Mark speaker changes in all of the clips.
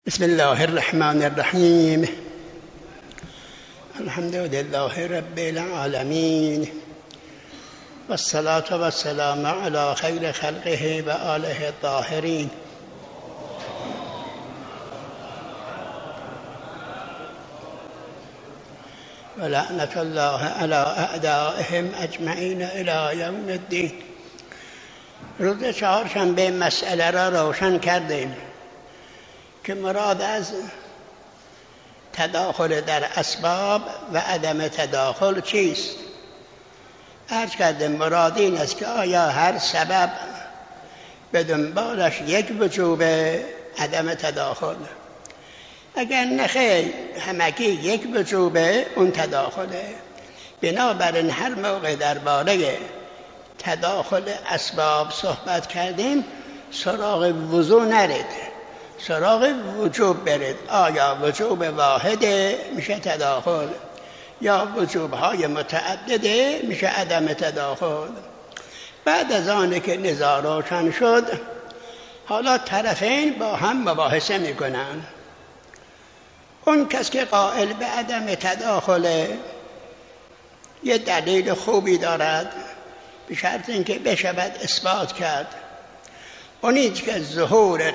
Speaker 1: بسم الله الرحمن الرحیم. الحمد لله رب العالمین والصلاة والسلام علی خیر خلقه و آله الطاهرین. و لعنت الله علی اعدائهم اجمعین الی یوم الدین. روز چهارشنبه مسئله را روشن کردیم که مراد از تداخل در اسباب و عدم تداخل چیست. عرض کردیم مراد این است که آیا هر سبب به دنبالش یک وجوب عدم تداخل؟ اگر نخیر همگی یک وجوب اون تداخله. بنابراین هر موقع درباره تداخل اسباب صحبت کردیم سراغ وضوع نرید، سراغ وجوب برید. آیا وجوب واحده میشه تداخل یا وجوبهای متعدده میشه عدم تداخل؟ بعد از آن که نزاع روشن شد حالا طرفین با هم مباحثه میکنن. اون کس که قائل به عدم تداخل یه دلیل خوبی دارد، به شرط اینکه بشود اثبات کرد. اونی که ظهور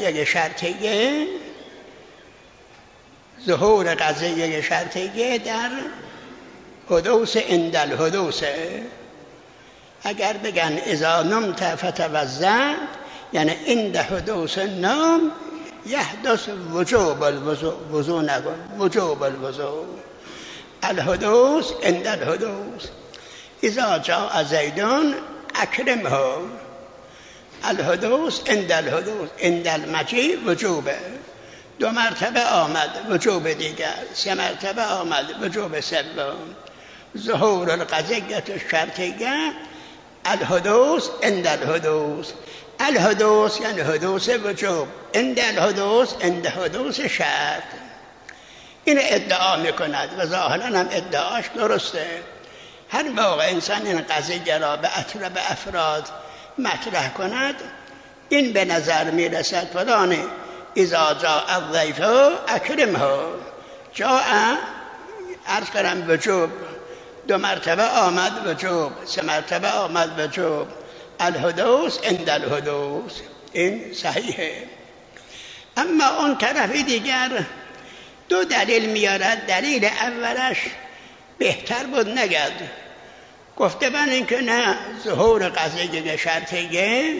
Speaker 1: قضیه شرطیه در حدوث عند الحدوث. اگر بگن اذا نمت فتوضأ یعنی عند حدوث النوم یحدث وجوب الوضوء، نگو وجوب الوضوء. الحدوث عند الحدوث. اذا جاء زیدون اکرمه. الحدوث عند الحدوث. عند المجیء وجوبه. 2 مرتبه آمد وجوب دیگر، 3 مرتبه آمد وجوب سوم. ظهور القضیة الشرطیه الحدوث عند الحدوث. الحدوث یعنی حدوث وجوب، عند الحدوث عند حدوث شرط. این ادعا میکند و ظاهرا هم ادعاش درسته. هر موقع انسان این قضیه را به اطراف افراد مطرح کند این به نظر میرسد فلان اذا جاء الضیف اکرمه. جاء عرض کردم وجوب، 2 مرتبه آمد وجوب، 3 مرتبه آمد وجوب. الحدوث عند الحدوث. این صحیحه. اما اون طرف دیگر 2 دلیل میارد. دلیل اولش بهتر بود نگرد. گفته من این که نه، ظهور قضیه شرطیه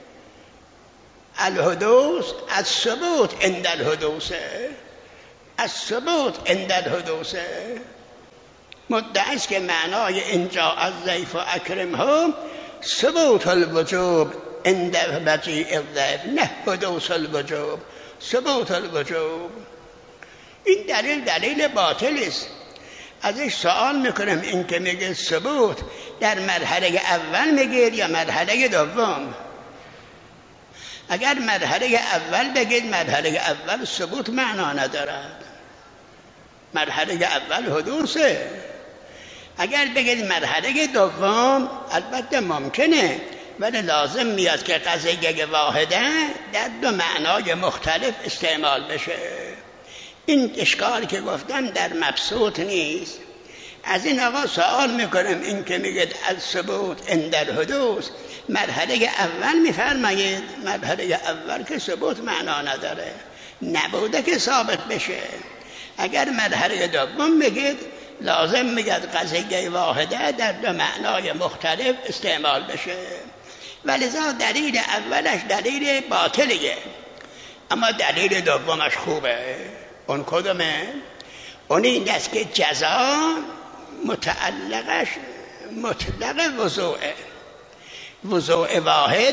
Speaker 1: الحدوث از ثبوت عند الحدوث، از ثبوت عند الحدوث. مدعی است که معنای اینجا از ضیف و اکرمه ثبوت الوجوب عند مجیء الضیف، نه حدوث الوجوب، ثبوت الوجوب. این دلیل باطل است. ازش سوال میکنم این که میگه ثبوت در مرحله اول میگید یا مرحله دوم؟ اگر مرحله اول بگید مرحله اول ثبوت معنا ندارد، مرحله اول حدوثه. اگر بگید مرحله دوم البته ممکنه، ولی لازم میاد که قضیه واحده در 2 معنای مختلف استعمال بشه. این اشکال که گفتم در مبسوط نیست. از این آقا سوال میکنم این که میگید از ثبوت عند الحدوث مرحله اول میفرمایید؟ مرحله اول که ثبوت معنا نداره، نبوده که ثابت بشه. اگر مرحله دوم بگید لازم میگید قضیه واحده در 2 معنای مختلف استعمال بشه. ولذا دلیل اولش دلیل باطلیه، اما دلیل دومش خوبه. اون کدومه؟ اون این است که جزا متعلقش مطلق وضوعه. وضوع واحد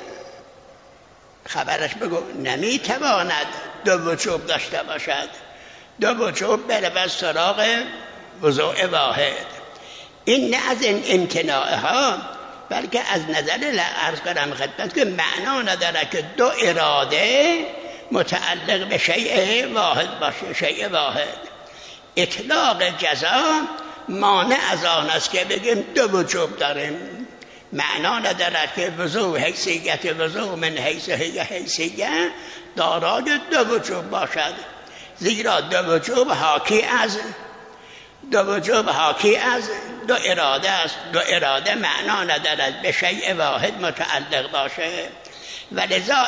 Speaker 1: خبرش بگو نمیتواند 2 وجوب داشته باشد. 2 وجوب برود سراغ وضوع واحد. این نه از این امتناعه ها، بلکه از نظر عرض کردم خدمت که معنا نداره که 2 اراده متعلق به شیء واحد باشه. شیء واحد اطلاق جزا مانع از آن است که بگیم 2 وجوب داریم. معنا ندارد که وضوع حیثیت وضوع من حیث حیثیت دارای دو وجوب باشد، زیرا دو وجوب حاکی از دو اراده است. دو اراده معنا ندارد به شیء واحد متعلق باشه، ولذا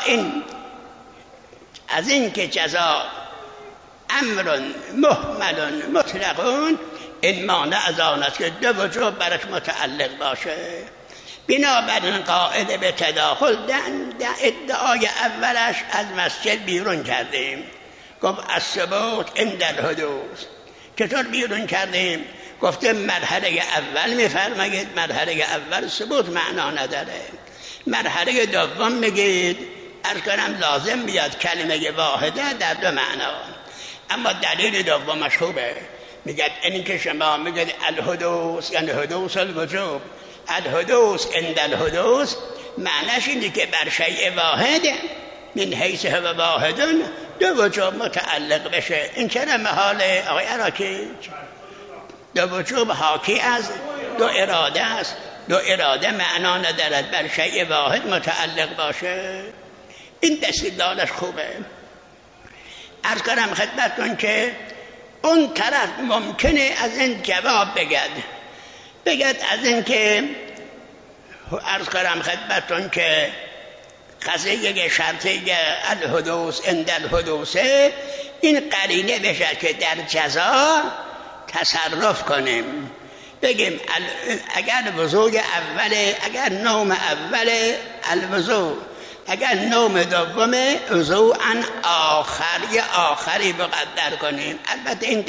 Speaker 1: از این که جزا امر محمل مطلقون، این مانع از آن است که دو وجوب برش متعلق باشه. بنابراین قائل به تداخل در ادعای اولش از مسجد بیرون کردیم. گفت الثبوت عند الحدوث. چطور بیرون کردیم؟ گفته مرحله اول میفرمایید مرحله اول ثبوت معنا نداره، مرحله دوم میگید عرض کنم لازم بیاد کلمه واحده در دو معنا. اما دلیل دومش خوبه، میگه این که شما میگید الحدوث یعنی حدوث الوجوب، الحدوث عند الحدوث معنیش اینه که بر شیء واحد من حیث هو واحدون دو وجوب متعلق بشه. این چرا محاله آقای عراقی؟ دو وجوب حاکی از دو اراده است، دو اراده معنا ندارد بر شیء واحد متعلق باشه. این دستدارش خوبه. عرض کنم خدمتتون که اون طرف ممکنه از این جواب بگد از این که عرض کنم خدمتتون که قضیه شرطیه الحدوث عند الحدوث این قرینه بشه که در جزا تصرف کنیم، بگیم اگر وضوع اوله، اگر نوم اوله الوضوع، اگر نوم دومه وضوعا آخر یا آخری مقدر کنیم. البته این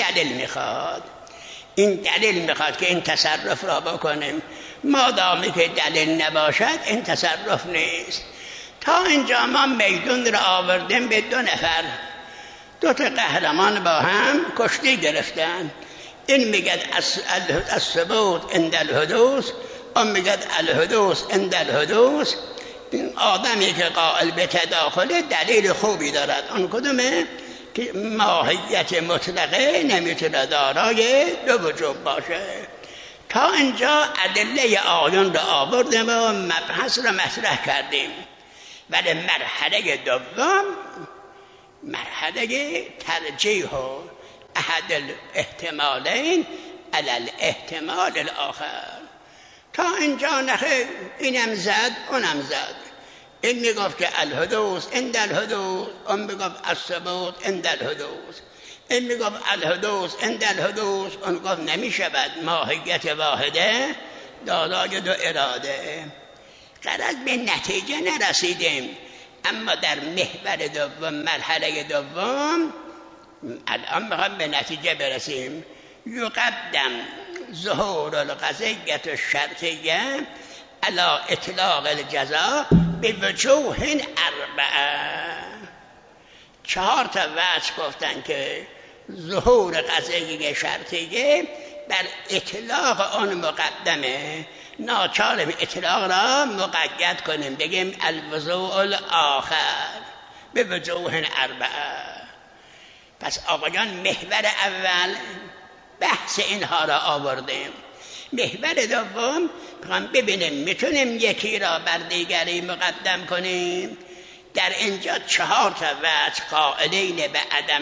Speaker 1: دلیل میخواد که این تصرف را بکنیم. مادامی که دلیل نباشد این تصرف نیست. تا اینجا ما میدون را آوردیم به دو نفر، دو تا قهرمان با هم کشتی گرفتن. این میگد الثبوت عند الحدوث، اون میگد الحدوث عند الحدوث. این آدمی که قائل به تداخل دلیل خوبی دارد. اون کدومه؟ که ماهیت مطلقه نمیتونه دارای دو وجوب باشه. تا اینجا ادله آیون را آوردیم و مبحث را مطرح کردیم. ولی مرحله دوم مرحله ترجیح احد الاحتمالین علی الاحتمال الاخر. تا اینجا نخیر اینم زد اونم زد. این میگفت که الحدوث عند الحدوث، اون میگفت الثبوت عند الحدوث. این میگفت الحدوث عند الحدوث، اون گفت نمیشود ماهیت واحده دارای دو اراده. غرض به نتیجه نرسیدیم، اما در محور دوم مرحله دوم الان میخوام به نتیجه برسیم. یقدم ظهور القضیة الشرطیه علی اطلاق الجزا به وجوه اربعه. 4 تا وجه گفتن که ظهور قضیه شرطیه بر اطلاق آن مقدمه. ناچارم اطلاق را مقید کنیم، بگیم الوضوء الاخر به وجوه اربعه. پس آقایان محور اول بحث اینها را آوردیم. محور دوم ببینیم میتونیم یکی را بر دیگری مقدم کنیم. در اینجا 4 تا وجه قائلین به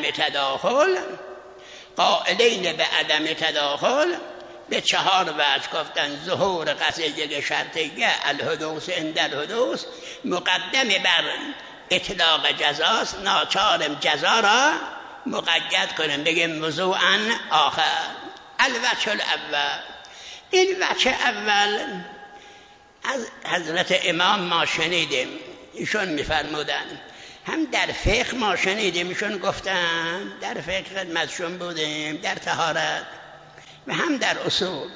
Speaker 1: عدم تداخل به 4 وجه گفتن. ظهور قضیه شرطیه الحدوث عند الحدوث مقدم بر اطلاق جزاست. ناچارم جزا را مقید کنیم، بگیم وضوعا آخر. الوجه الاول، این وجه اول از حضرت امام ما شنیدیم، ایشون میفرمودن، هم در فقه ما شنیدیم ایشون گفتن، در فقه خدمتشون بودیم، در طهارت و هم در اصول.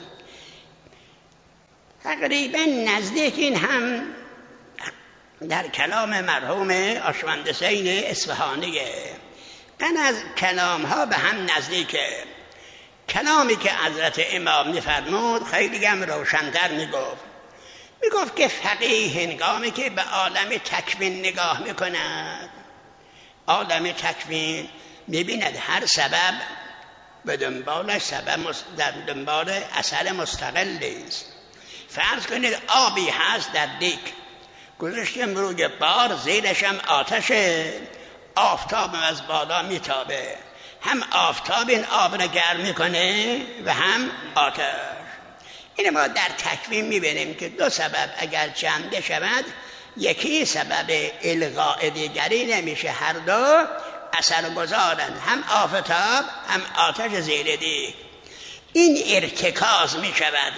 Speaker 1: تقریبا نزدیک این هم در کلام مرحوم آشوندسین اصفهانیه. این از کلام ها به هم نزدیکه. کلامی که حضرت امام میفرمود خیلی هم روشن‌تر میگفت که فقیه هنگامی که به عالم تکوین نگاه میکند، عالم تکوین میبیند هر سبب به دنبالش سبب در دنبال اثر مستقلی است. فرض کنید آبی هست در دیگ، گذاشتیم روی بار، زیرش هم آتشه، آفتاب از بالا میتابه، هم آفتاب این آب را گرم میکنه و هم آتش. این ما در تکوین میبینیم که دو سبب اگر جمع شود یکی سبب الغاء دیگری نمیشه، هر دو اثر گذارند، هم آفتاب هم آتش زیر دیگ. این ارتکاز میشود،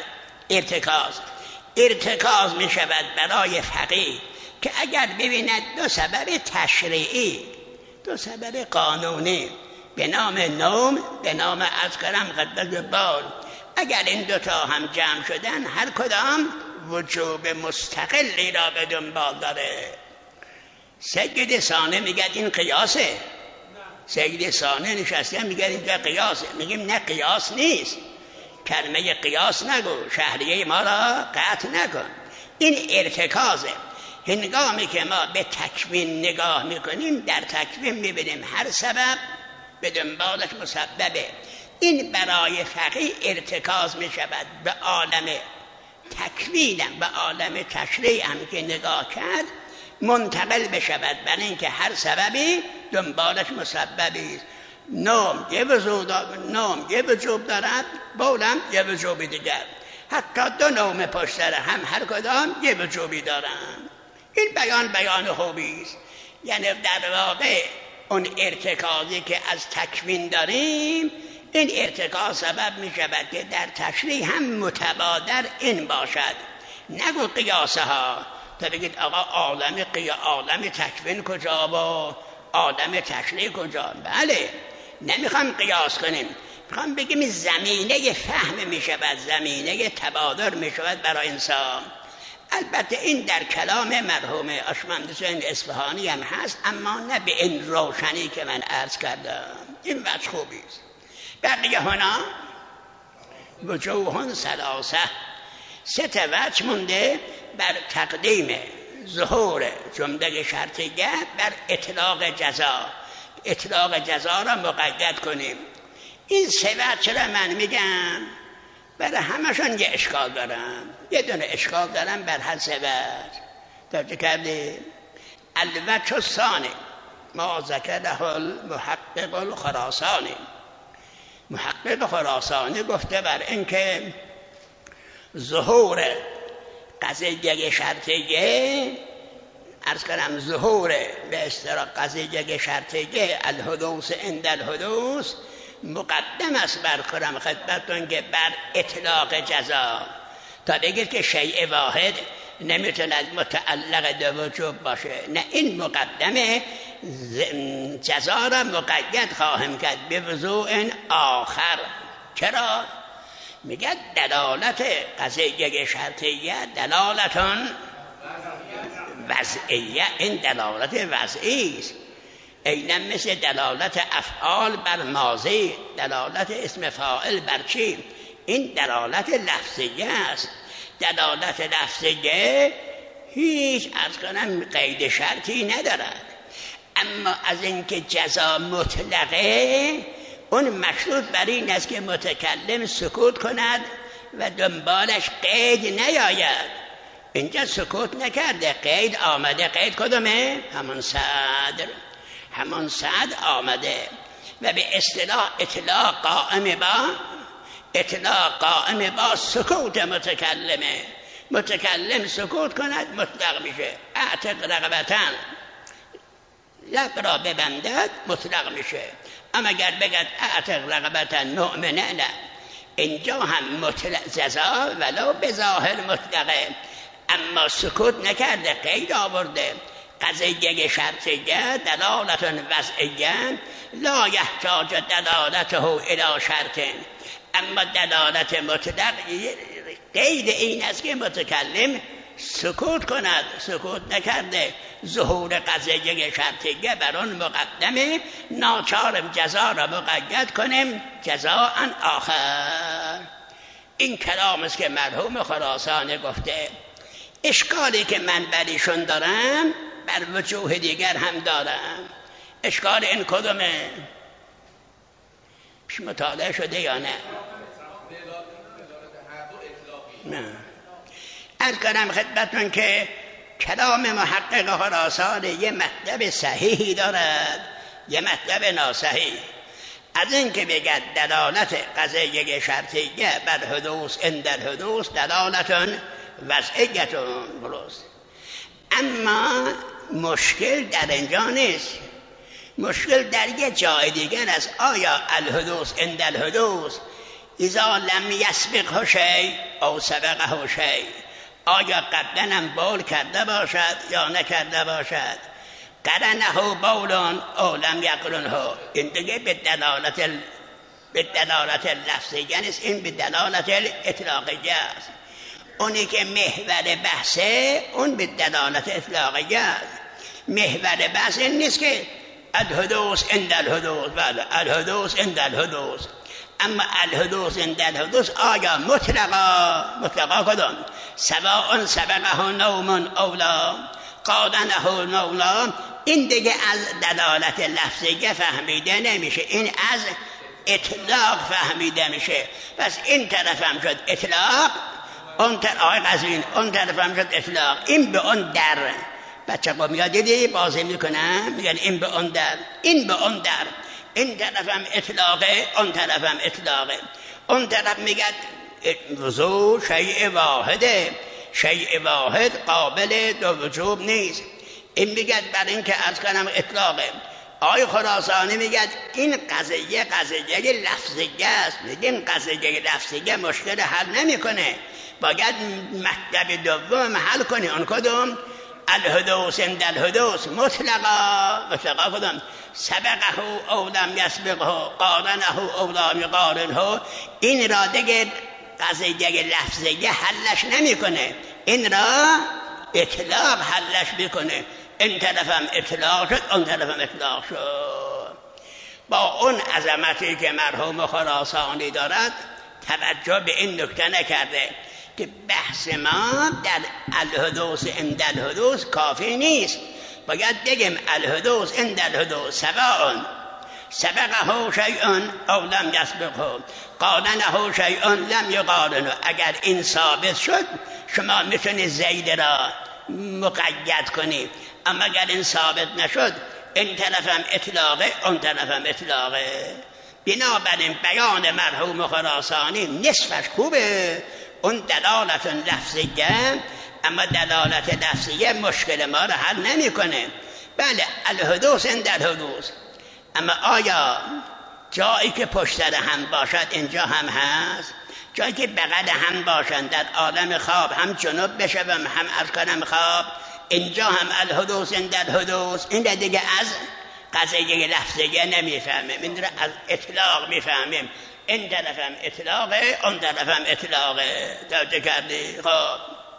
Speaker 1: ارتکاز میشود برای فقیه که اگر ببیند دو سبب تشریعی، دو سبب قانونی به نام نوم، به نام اذکرم قدس بال، اگر این دوتا هم جمع شدن هر کدام وجوب مستقلی را به دنبال داره. سید ثانی میگه این قیاسه، سید ثانی نشسته میگه اینجا قیاسه، میگیم نه قیاس نیست، کلمه قیاس نگو، شهریه ما را قطع نکن، این ارتکازه. هنگامی که ما به تکوین نگاه میکنیم در تکوین میبینیم هر سبب به دنبالش مسببه. این برای فقیه ارتکاز میشود به عالم تکوینم، به عالم تشریعم که نگاه کرد منتقل بشود، برای اینکه هر سببی دنبالش مسببی است. نوم یه وجوب دارد، بولم یه وجوبی دیگر، حتی دو نوم پشت سر هم هر کدام یه وجوبی دارند. این بیان خوبی است. یعنی در واقع اون ارتکازی که از تکوین داریم، این ارتکاز سبب می شود که در تشریح هم متبادر این باشد. نگو قیاسه ها، تا بگید آقا عالم تکوین کجا و عالم تشریح کجا. بله، نمیخوام قیاس کنیم، میخوام بگیم زمینه فهم می شود، زمینه تبادر می شود برای انسان. البته این در کلام مرحوم اشمهندس اصفهانی هم هست، اما نه به این روشنی که من عرض کردم. این وجه خوبی است. بقیه هنا وجوه ثلاثه، سه وجه مونده بر تقدیم ظهور جمله شرطیه بر اطلاق جزا. اطلاق جزا را مقید کنیم. این سه وجه را من میگم برای همشون یه اشکال دارم، یه دونه اشکال دارم بر هر سه وجه. توجه کردید؟ الوجه الثانی ما ذکره المحقق الخراسانی. محقق خراسانی گفته بر اینکه ظهور قضیه شرطیه، عرض کنم ظهور به اصطلاح قضیه شرطیه الحدوث عند الحدوث مقدم است بر کرم خدمتون که بر اطلاق جزا. تا بگید که شیء واحد نمیتوند متعلق دو وجوب باشه، نه، این مقدمه جزا را مقید خواهم کرد به وضوء آخر. چرا؟ میگه دلالت قضیه شرطیه دلالتان وضعیه، این دلالت وضعی است. اینم مثل دلالت افعال بر ماضی، دلالت اسم فاعل بر چی؟ این دلالت لفظیه است. دلالت لفظیه هیچ عرض کنم قید شرطی ندارد، اما از اینکه جزا مطلقه، اون مشروط بر این است که متکلم سکوت کند و دنبالش قید نیاید. اینجا سکوت نکرده، قید آمده. قید کدومه؟ همون صدر آمده و به اصطلاح اطلاق قائم با سکوت متکلمه. متکلم سکوت کند مطلق میشه. اعتق رغبتن، لب را ببندد مطلق میشه. اما اگر بگد اعتق رغبتن مؤمنه، نه، اینجا هم مطلق جزا ولو به ظاهر مطلقه، اما سکوت نکرده، قید آورده. قضیه شرطیه دلالت وضعیه لا یحتاج دلالته الی شرط، اما دلالت مطلق قید این است که متکلم سکوت کند. سکوت نکرده، ظهور قضیه شرطیه بر آن مقدمه، ناچارم جزا را مقید کنیم جزاء آخر. این کلام است که مرحوم خراسانی گفته. اشکالی که من بریشون دارم بر وجوه دیگر هم دارم. اشکال این کدومه؟ پیش مطالعه شده یا نه؟ نه. عرض کردم خدمتتون که کلام محقق خراسان یه مطلب صحیحی دارد، یه مطلب ناصحیح. از این که بگد دلالت قضیه شرطیه بر حدوث عند الحدوث دلالتون وضعیتون درست، اما مشکل در اینجا نیست، مشکل در یه جای دیگر است. آیا الحدوث عند الحدوث اذا لم یسبقه شیء او سبقه شیء، آیا قبلا هم بول کرده باشد یا نکرده باشد، قرنه بول او لم یقرنه، این دیگه به دلالت لفظیه نیست، این به دلالت اطلاقیه است. اونی که محور بحثه اون به دلالت اطلاقیه است. محور بحث این نیست که الحدوث عند الحدوث، بله الحدوث عند الحدوث، اما الحدوث عند الحدوث آیا مطلقا کدام؟ سواء سبقه نوم اولا قادنه نولا، این دیگه از دلالت لفظیه فهمیده نمیشه، این از اطلاق فهمیده میشه. پس این طرف هم شد اطلاق، اون طرف هم شد اطلاق. این به اون در بچه با میاد دیدی بازی میکنن میگن این به اون در، این به اون در، این طرف هم اطلاقه، اون طرف هم اطلاقه. اون طرف میگد وضوع شیء واحده، شیء واحد قابل دو وجوب نیست. این میگد برای این که از کنم اطلاقه. آقای خراسانی میگد این قضیه لفظیه است. این قضیه لفظیه مشکل حل نمیکنه، باید مطلب دوم حل کنی. اون کدوم؟ الحدوث عند الحدوث مطلقا کدوم؟ سبقه او لم یسبقه قارنه او لم یقارنه. این را دیگه قضیه لفظیه حلش نمیکنه، این را اطلاق حلش میکنه. این طرف هم اطلاق شد، اون طرف هم اطلاق شد. با اون عظمتی که مرحوم خراسانی دارد توجه به این نکته نکرده که بحث ما در الحدوث عند الحدوث کافی نیست، باید بگیم الحدوث عند الحدوث سواء سبقه شیء او لم یسبقه قارنه شیء لم یقارنه. اگر این ثابت شد شما میتونید زید را مقید کنید، اما اگر این ثابت نشد این طرف هم اطلاقه، اون طرف هم اطلاقه. بنابراین بیان مرحوم خراسانی نصفش خوبه، اون دلالت لفظیه، اما دلالت لفظیه مشکل ما را حل نمیکنه. بله الحدوث عند الحدوث، اما آیا جایی که پشت هم باشد اینجا هم هست؟ جایی که بغل هم باشند در عالم خواب هم جنوب بشوم هم ارکانم خواب، اینجا هم الحدوث عند الحدوث. این دیگه از قضیه لفظیه نمیفهمیم، این را از اطلاق میفهمیم. این طرف هم اطلاقه، اون طرف هم اطلاقه. توجه کردی؟ خب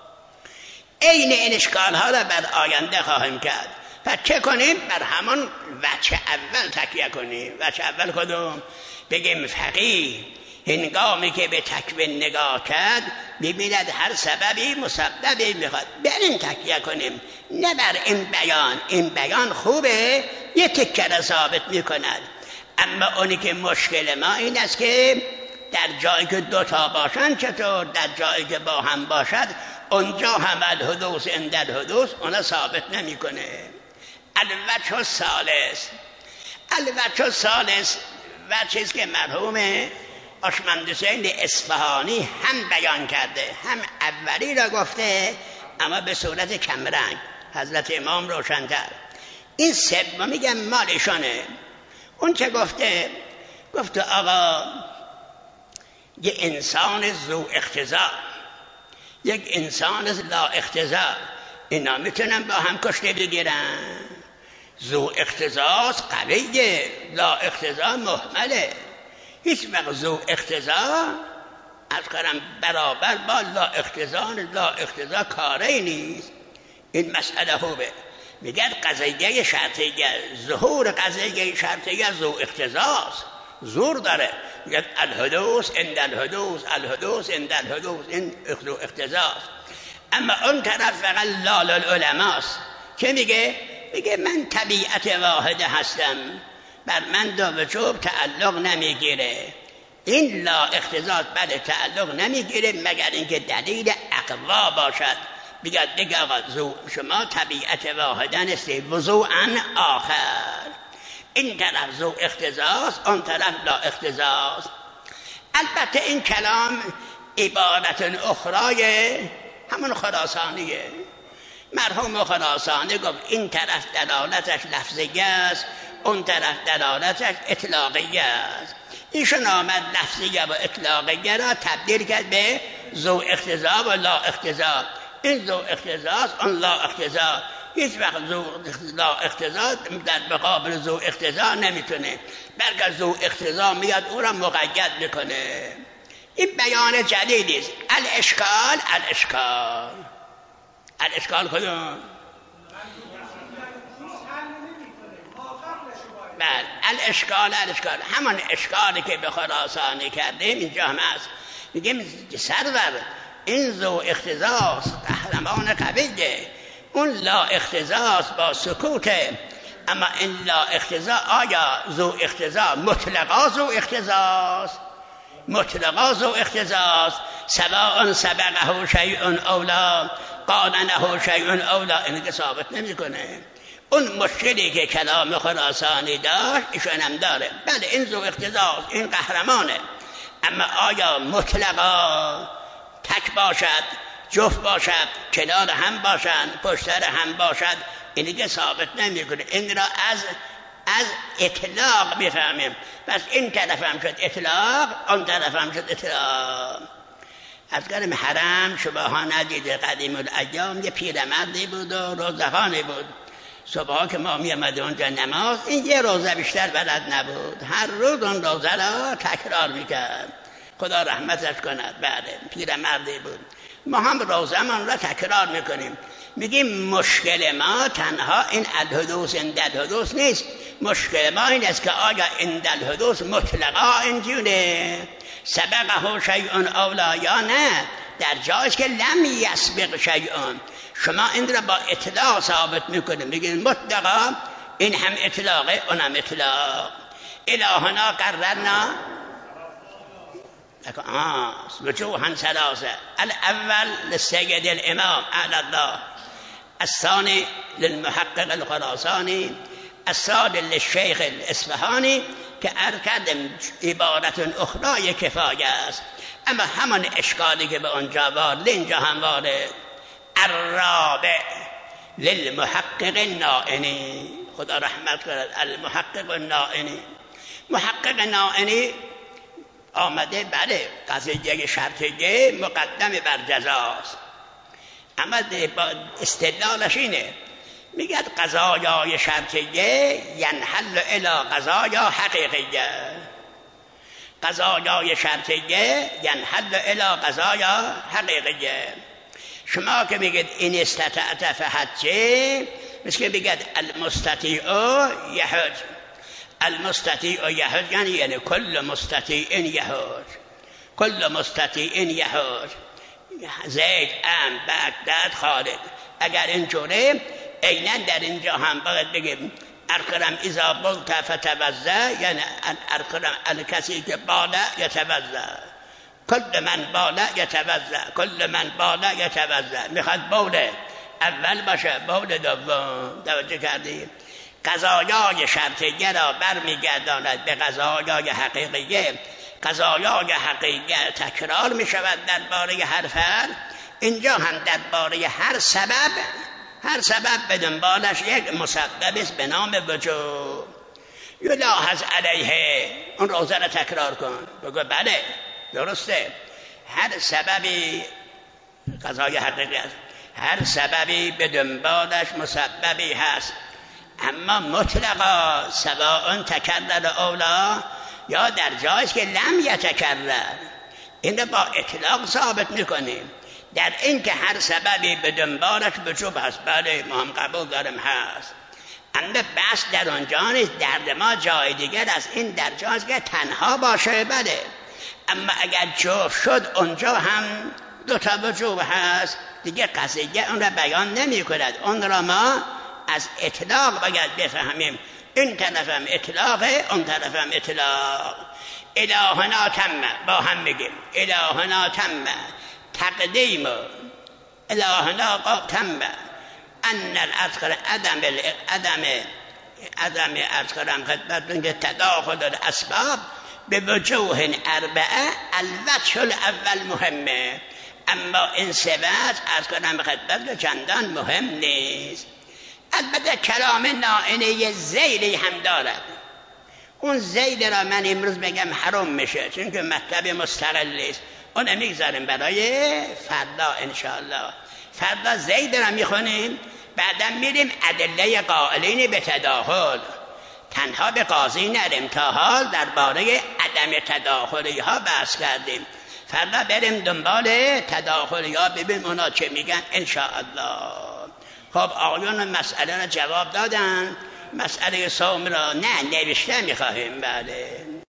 Speaker 1: این اشکال ها را بر آینده خواهیم کرد. پس چه کنیم؟ بر همان وجه اول تکیه کنیم. وجه اول کدوم؟ بگیم فقیه هنگامی که به تکوین نگاه کرد ببیند هر سببی مسببی میخواد، بر این تکیه کنیم، نه بر این بیان. این بیان خوبه، یه تکه ثابت میکند، اما اونی که مشکل ما این است که در جایی که دوتا باشن چطور؟ در جایی که با هم باشد اونجا هم الحدوث عند الحدوث اون ثابت نمیکنه. الوجه الثالث و چیز که مرحوم آشمندوسین اصفهانی هم بیان کرده، هم اولی را گفته اما به صورت کمرنگ، حضرت امام روشن‌تر. این سومی میگم مالشانه. اون چه گفته آقا یک انسان ذو اقتضا، یک انسان لا اقتضا، اینا میتونن با هم کشته بگیرن. ذو اقتضاست قویه، لا اقتضا محمله. هیچ وقت ذو اقتضا از کارم برابر با لا اقتضا کاری نیست. این مسئله خوبه. میگن قضیه شرطیه، ظهور قضیه شرطیه ذو اقتضاست، زور داره. میگن الحدوث عند الحدوث، الحدوث عند الحدوث، این ذو اقتضاست. اما اون طرف فقط لال العلماست که میگه من طبیعت واحده هستم، بر من دو وجوب تعلق نمیگیره. این لا اختزاز بله تعلق نمیگیره مگر اینکه دلیل اقوا باشد. بگید دیگه آقا شما طبیعت واحدن هستی وضوعا آخر، این طرف ذو اختزاز اون طرف لا اختزاز. البته این کلام عبارت اخرای همون خراسانیه. مرحوم خراسانی گفت این طرف دلالتش لفظیه است، اون طرف دلالتش اطلاقیه است. ایشون آمد لفظیه و اطلاقیه را تبدیل کرد به ذو اختزا و لا اختزا. این ذو اختزا اون لا اختزا. هیچ وقت لا اختزا در مقابل ذو اختزا نمیتونه، بلکه ذو اختزا میاد او را مقید میکنه. این بیان جلیلی است. الاشکال کدوم؟ بله الاشکال همان اشکالی که به خراسانی کردیم اینجا هم هست. میگیم سرور این ذو اختزاز قهرمان قویه، اون لا اختزاز با سکوته. اما این لا اختزا آیا ذو اختزا مطلقا ذو اختزاز سواء سبقه شیء اولا قاننه شیء اولا، این که ثابت نمیکنه. اون مشکلی که کلام خراسانی داشت ایشون هم داره. بله این ذو اختزاز این قهرمانه، اما آیا مطلقا تک باشد، جفت باشد، کنار هم باشند، پشتر هم باشد، اینی که ثابت نمیکنه. این را از اطلاق بفهمیم. پس این طرف هم شد اطلاق، اون طرف هم شد اطلاق. از گرم حرم شما ها ندیده قدیم الایام یه پیرمردی بود و روزخانی بود. صبح که ما می آمد اونجا نماز، این یه روزه بیشتر بلد نبود، هر روز اون روزه را تکرار میکرد. خدا رحمتش کند. بله پیرمردی بود. ما هم روزه‌مان را تکرار میکنیم. میگیم مشکل ما تنها این الحدوث عند الحدوث نیست، مشکل ما این است که آیا عند الحدوث مطلقا اینجوره سبقه شیء اولا یا نه، در جایش که لم یسبق شیء شما این را با اطلاق ثابت میکنیم. میگیم مطلقا این هم اطلاقه اونم اطلاق. الهنا قررنا وجوها ثلاثه، الاول للسید الامام اعلی الله، الثاني للمحقق الخراساني، الثالث للشیخ الاصفهانی که ارکد عبارت اخرای کفایه است. اما همان اشکالی که به اونجا وارد اینجا هم وارد. الرابع للمحقق النائنی، خدا رحمت کنه. المحقق النائنی، محقق نائنی آمده بله قضیه شرطیه مقدم بر جزاست، اما استدلالش اینه، میگه قضایای شرطیه ینحل الی قضایا حقیقیه، قضایای شرطیه ینحل الی قضایا حقیقیه. شما که میگید این استطاعت فحجه، مثل که میگید المستطیع یحج، المستطیع یحج یعنی کل مستطیع یحج، کل مستطیع یحج، زید ام بغداد خالد. اگر اینجوره عیناً در اینجا هم باید بگیم ارکرم اذا بلت فتوضا، یعنی ارکرم کسی که بالا یتوضا، کل من بالا یتوضا، کل من بالا یتوضا. میخواد بول اول باشه، بول دوم. توجه کردید؟ قضایای شرطیه را برمیگرداند به قضایای حقیقیه. قضایای حقیقیه تکرار میشود درباره هر فرد، اینجا هم درباره هر سبب به دنبالش یک مسبب است به نام وجوب. یلاحظ علیه، اون روزه را تکرار کن، بگو بله درسته، هر سببی قضای حقیقی است، هر سببی به دنبالش مسببی هست، اما مطلقا سواء تکرر اولا یا در جایی که لم یتکرر، این را با اطلاق ثابت میکنیم. در این که هر سببی به دنبالش وجوب هست، بله ما هم قبول داریم هست، اما بس در اونجا نیست، درد ما جای دیگر از این در جایی که تنها باشه بله، اما اگر جفت شد اونجا هم دو تا وجوب هست دیگه، قضیه اون را بیان نمی کند، اون را ما از اطلاق باید بفهمیم این طرفم اطلاقه اون طرفم اطلاق. الهنا تم، با هم بگیم الهنا تم تقدیم الهنا تم ان الاذکر عدم اذکرم خدمتون که تداخل الاسباب به وجوه اربعه. الوجه الاول مهمه، اما این سه وجه از کنم خدمت چندان مهم نیست. البته کلام نائینه زیلی هم دارد. اون زیل را من امروز بگم حرام میشه چون که مطلب مستقلی است، اون میگذاریم برای فردا انشاءالله. فردا زیل را میخونیم، بعدا میریم ادله قائلین به تداخل. تنها به قاضی نریم، تا حال درباره عدم تداخلی ها بحث کردیم. فردا بریم دنبال تداخلی ها ببینیم اونا چه میگن انشاءالله. خب آقایون مسئله را جواب دادن. مسئله صوم را نه نوشته میخواهیم. بله